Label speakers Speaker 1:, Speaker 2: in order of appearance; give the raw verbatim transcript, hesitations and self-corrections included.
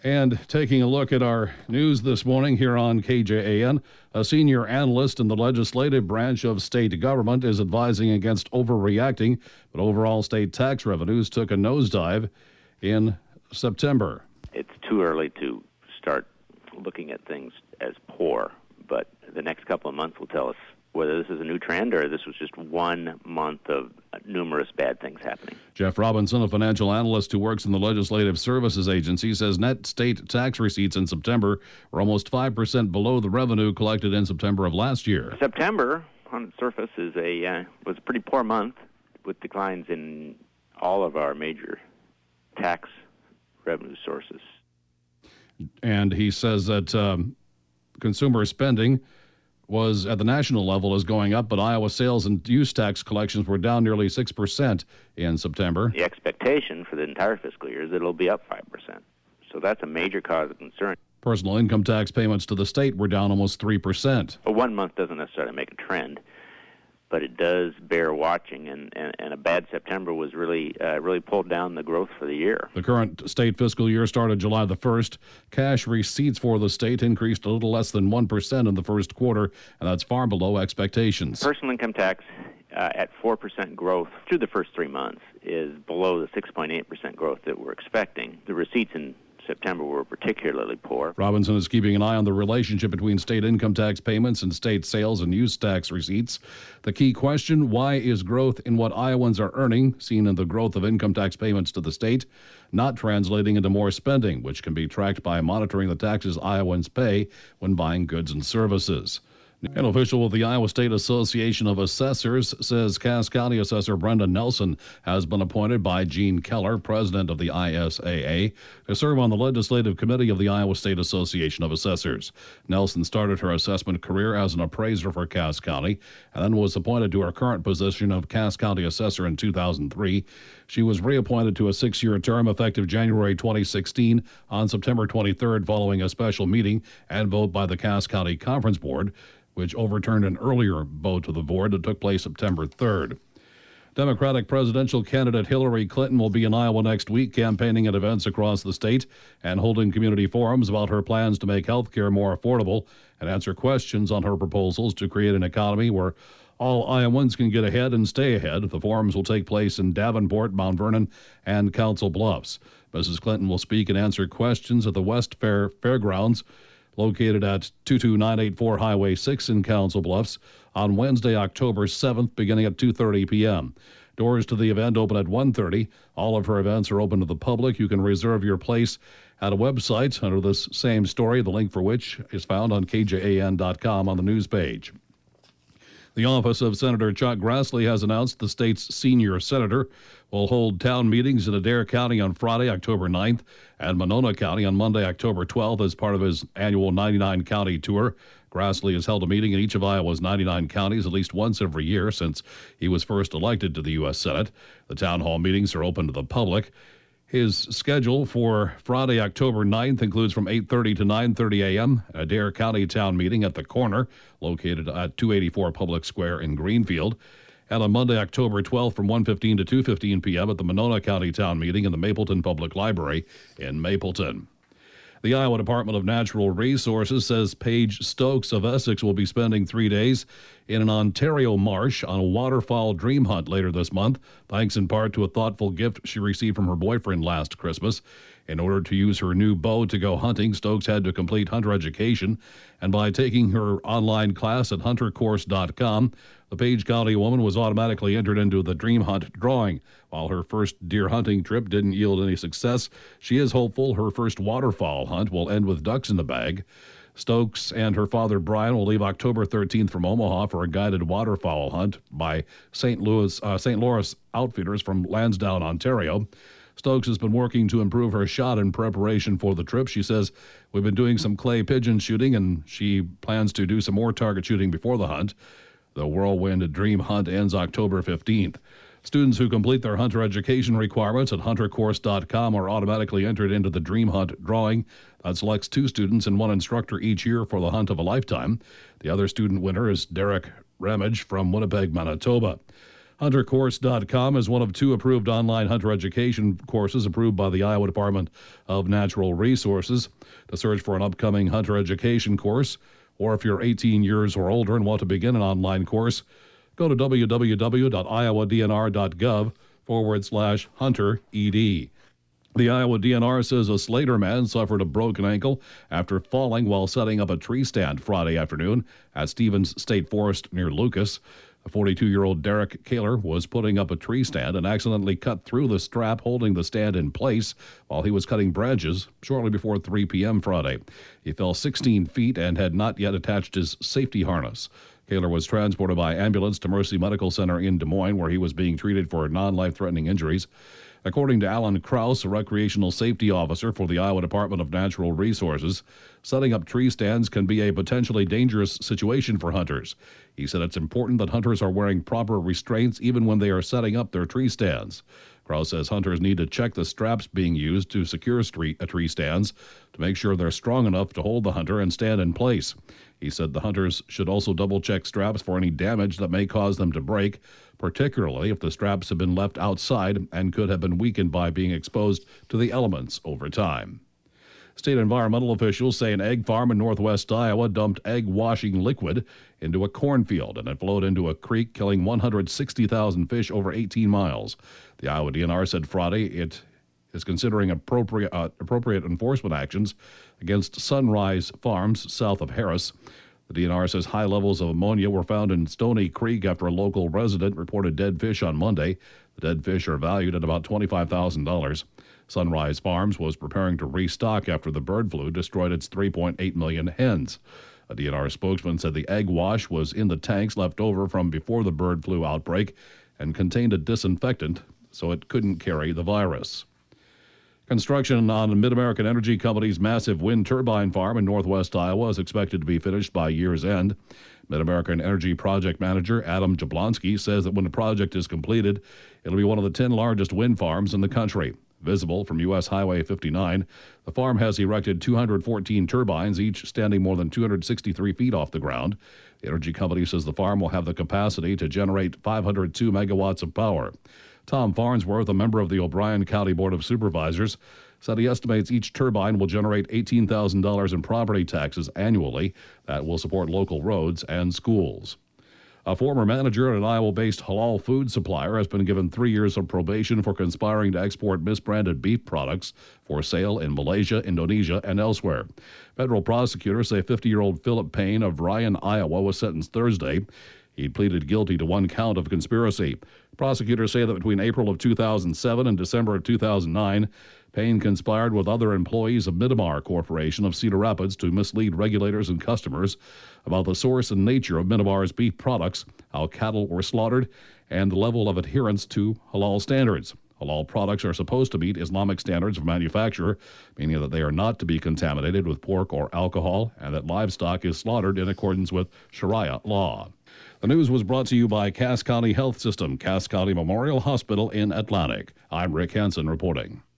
Speaker 1: And taking a look at our news this morning here on K J A N, a senior analyst in the legislative branch of state government is advising against overreacting, but overall state tax revenues took a nosedive in September.
Speaker 2: It's too early to start looking at things as poor, but the next couple of months will tell us whether this is a new trend or this was just one month of numerous bad things happening.
Speaker 1: Jeff Robinson, a financial analyst who works in the Legislative Services Agency, says net state tax receipts in September were almost five percent below the revenue collected in September of last year.
Speaker 2: September, on its surface, is a uh, was a pretty poor month with declines in all of our major tax revenue sources.
Speaker 1: And he says that um, consumer spending was at the national level is going up, but Iowa sales and use tax collections were down nearly six percent in September.
Speaker 2: The expectation for the entire fiscal year is that it'll be up five percent. So that's a major cause of concern.
Speaker 1: Personal income tax payments to the state were down almost three percent.
Speaker 2: But one month doesn't necessarily make a trend, but it does bear watching, and, and, and a bad September was really uh, really pulled down the growth for the year.
Speaker 1: The current state fiscal year started July the first. Cash receipts for the state increased a little less than one percent in the first quarter, and that's far below expectations.
Speaker 2: Personal income tax uh, at four percent growth through the first three months is below the six point eight percent growth that we're expecting. The receipts in September were particularly poor.
Speaker 1: Robinson is keeping an eye on the relationship between state income tax payments and state sales and use tax receipts. The key question, why is growth in what Iowans are earning, seen in the growth of income tax payments to the state, not translating into more spending, which can be tracked by monitoring the taxes Iowans pay when buying goods and services? An official with the Iowa State Association of Assessors says Cass County Assessor Brenda Nelson has been appointed by Gene Keller, president of the I S A A, to serve on the legislative committee of the Iowa State Association of Assessors. Nelson started her assessment career as an appraiser for Cass County and then was appointed to her current position of Cass County Assessor in two thousand three. She was reappointed to a six-year term effective January twenty sixteen on September twenty-third following a special meeting and vote by the Cass County Conference Board, which overturned an earlier vote of the board that took place September third. Democratic presidential candidate Hillary Clinton will be in Iowa next week, campaigning at events across the state and holding community forums about her plans to make health care more affordable and answer questions on her proposals to create an economy where all Iowans can get ahead and stay ahead. The forums will take place in Davenport, Mount Vernon, and Council Bluffs. Missus Clinton will speak and answer questions at the West Fair Fairgrounds, located at two two nine eight four Highway six in Council Bluffs, on Wednesday, October seventh, beginning at two thirty p.m. Doors to the event open at one thirty. All of her events are open to the public. You can reserve your place at a website under this same story, the link for which is found on K J A N dot com on the news page. The office of Senator Chuck Grassley has announced the state's senior senator will hold town meetings in Adair County on Friday, October ninth, and Monona County on Monday, October twelfth, as part of his annual ninety-nine county tour. Grassley has held a meeting in each of Iowa's ninety-nine counties at least once every year since he was first elected to the U S Senate. The town hall meetings are open to the public. His schedule for Friday, October ninth includes from eight thirty to nine thirty a.m. a Adair County Town Meeting at the Corner, located at two eighty-four Public Square in Greenfield, and on Monday, October twelfth from one fifteen to two fifteen p.m. at the Monona County Town Meeting in the Mapleton Public Library in Mapleton. The Iowa Department of Natural Resources says Paige Stokes of Essex will be spending three days in an Ontario marsh on a waterfowl dream hunt later this month, thanks in part to a thoughtful gift she received from her boyfriend last Christmas. In order to use her new bow to go hunting, Stokes had to complete hunter education, and by taking her online class at hunter course dot com, the Page County woman was automatically entered into the Dream Hunt drawing. While her first deer hunting trip didn't yield any success, she is hopeful her first waterfowl hunt will end with ducks in the bag. Stokes and her father Brian will leave October thirteenth from Omaha for a guided waterfowl hunt by Saint Louis, uh, Saint Louis Outfitters from Lansdowne, Ontario. Stokes has been working to improve her shot in preparation for the trip. She says, "We've been doing some clay pigeon shooting, and she plans to do some more target shooting before the hunt." The Whirlwind Dream Hunt ends October fifteenth. Students who complete their hunter education requirements at hunter course dot com are automatically entered into the Dream Hunt drawing. That selects two students and one instructor each year for the hunt of a lifetime. The other student winner is Derek Ramage from Winnipeg, Manitoba. hunter course dot com is one of two approved online hunter education courses approved by the Iowa Department of Natural Resources. To search for an upcoming hunter education course, or if you're eighteen years or older and want to begin an online course, go to w w w dot iowa d n r dot gov forward slash hunter ed. The Iowa D N R says a Slater man suffered a broken ankle after falling while setting up a tree stand Friday afternoon at Stevens State Forest near Lucas. A forty-two-year-old Derek Kaler was putting up a tree stand and accidentally cut through the strap holding the stand in place while he was cutting branches shortly before three p.m. Friday. He fell sixteen feet and had not yet attached his safety harness. Kaler was transported by ambulance to Mercy Medical Center in Des Moines, where he was being treated for non-life-threatening injuries. According to Alan Kraus, a recreational safety officer for the Iowa Department of Natural Resources, setting up tree stands can be a potentially dangerous situation for hunters. He said it's important that hunters are wearing proper restraints even when they are setting up their tree stands. Kraus says hunters need to check the straps being used to secure street, uh, tree stands to make sure they're strong enough to hold the hunter and stand in place. He said the hunters should also double-check straps for any damage that may cause them to break, particularly if the straps have been left outside and could have been weakened by being exposed to the elements over time. State environmental officials say an egg farm in northwest Iowa dumped egg washing liquid into a cornfield and it flowed into a creek, killing one hundred sixty thousand fish over eighteen miles. The Iowa D N R said Friday it is considering appropriate, uh, appropriate enforcement actions against Sunrise Farms south of Harris. The D N R says high levels of ammonia were found in Stony Creek after a local resident reported dead fish on Monday. The dead fish are valued at about twenty-five thousand dollars. Sunrise Farms was preparing to restock after the bird flu destroyed its three point eight million hens. A D N R spokesman said the egg wash was in the tanks left over from before the bird flu outbreak and contained a disinfectant, so it couldn't carry the virus. Construction on Mid-American Energy Company's massive wind turbine farm in northwest Iowa is expected to be finished by year's end. Mid-American Energy project manager Adam Jablonski says that when the project is completed, it'll be one of the ten largest wind farms in the country. Visible from U S Highway fifty-nine, the farm has erected two hundred fourteen turbines, each standing more than two hundred sixty-three feet off the ground. The energy company says the farm will have the capacity to generate five hundred two megawatts of power. Tom Farnsworth, a member of the O'Brien County Board of Supervisors, said he estimates each turbine will generate eighteen thousand dollars in property taxes annually that will support local roads and schools. A former manager at an Iowa-based halal food supplier has been given three years of probation for conspiring to export misbranded beef products for sale in Malaysia, Indonesia, and elsewhere. Federal prosecutors say fifty-year-old Philip Payne of Ryan, Iowa, was sentenced Thursday. He pleaded guilty to one count of conspiracy. Prosecutors say that between April of two thousand seven and December of two thousand nine, Payne conspired with other employees of Midamar Corporation of Cedar Rapids to mislead regulators and customers about the source and nature of Midamar's beef products, how cattle were slaughtered, and the level of adherence to halal standards. Halal products are supposed to meet Islamic standards of manufacture, meaning that they are not to be contaminated with pork or alcohol, and that livestock is slaughtered in accordance with Sharia law. The news was brought to you by Cass County Health System, Cass County Memorial Hospital in Atlantic. I'm Rick Hansen reporting.